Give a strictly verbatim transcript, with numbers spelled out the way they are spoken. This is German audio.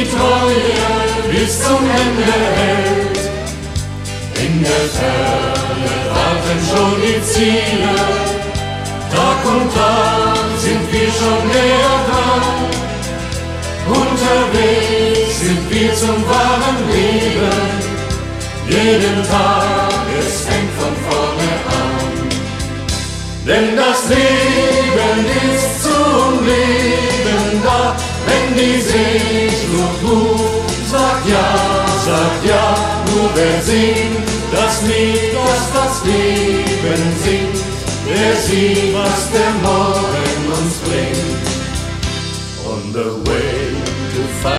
die Treue bis zum Ende hält. In der Ferne warten schon die Ziele, Tag und Tag sind wir schon näher dran. Unterwegs sind wir zum wahren Leben, jeden Tag, es fängt von vorne an. Denn das Leben ist zum Leben da, wenn die Sehnsucht ruft. Sag ja, sag ja, nur wer singt das Lied, das das Leben singt, der sieht, was der Morgen uns bringt. On the way